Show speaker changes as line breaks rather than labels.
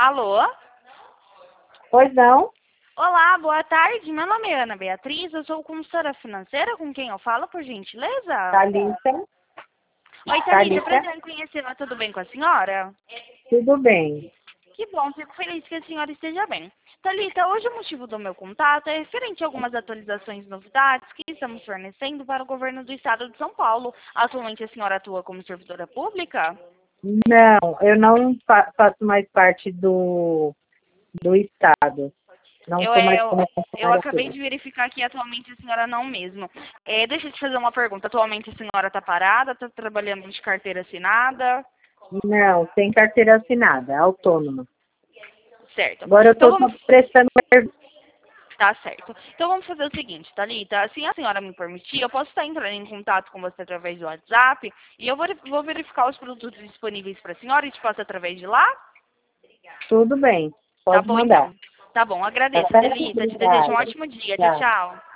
Alô?
Pois não?
Olá, boa tarde. Meu nome é Ana Beatriz, eu sou consultora financeira. Com quem eu falo, por gentileza?
Thalita?
Oi, Thalita,
Thalita?
prazer em conhecê-la. Tudo bem com a senhora?
Tudo bem.
Que bom, fico feliz que a senhora esteja bem. Thalita, hoje o motivo do meu contato é referente a algumas atualizações e novidades que estamos fornecendo para o governo do estado de São Paulo. Atualmente a senhora atua como servidora pública?
Não, eu não faço mais parte do Estado. Não
Eu,
estou mais
eu,
como
eu
funcionária
acabei de
pública.
verificar que atualmente a senhora não mesmo. Deixa eu te fazer uma pergunta. Atualmente a senhora está parada, está trabalhando de carteira assinada?
Não, sem carteira assinada, autônoma.
Certo.
Agora eu
Então
estou
vamos.
prestando serviço.
Tá certo. Então vamos fazer o seguinte, Thalita. Se a senhora me permitir, eu posso estar entrando em contato com você através do WhatsApp e eu vou verificar os produtos disponíveis para a senhora e te passo através de lá?
Tudo bem,
Tá
pode
bom
mandar.
então. Tá bom,
Tá
agradeço,
certo?
Thalita. Te desejo um
Obrigada.
ótimo dia. Tchau,
Tchau.
tchau.